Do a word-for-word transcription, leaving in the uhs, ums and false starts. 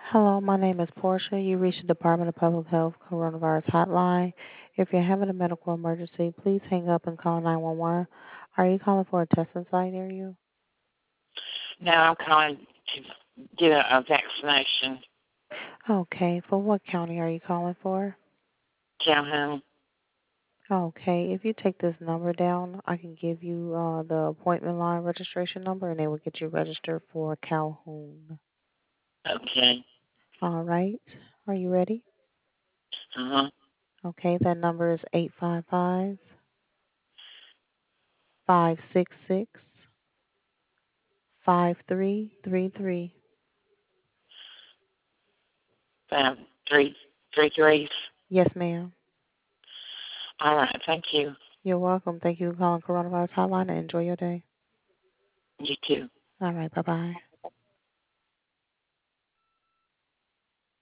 Hello, my name is Portia. You reached the Department of Public Health Coronavirus Hotline. If you're having a medical emergency, please hang up and call nine one one. Are you calling for a testing site near you? No, I'm calling to get a, a vaccination. Okay, for what county are you calling for? Calhoun. Okay, if you take this number down, I can give you uh, the appointment line registration number and they will get you registered for Calhoun. Okay. All right, are you ready? Uh-huh. Okay, that number is eight five five, five six six, five three three three. Um, three, three threes. Yes, ma'am. All right. Thank you. You're welcome. Thank you for calling Coronavirus Hotline and enjoy your day. You too. All right. Bye bye.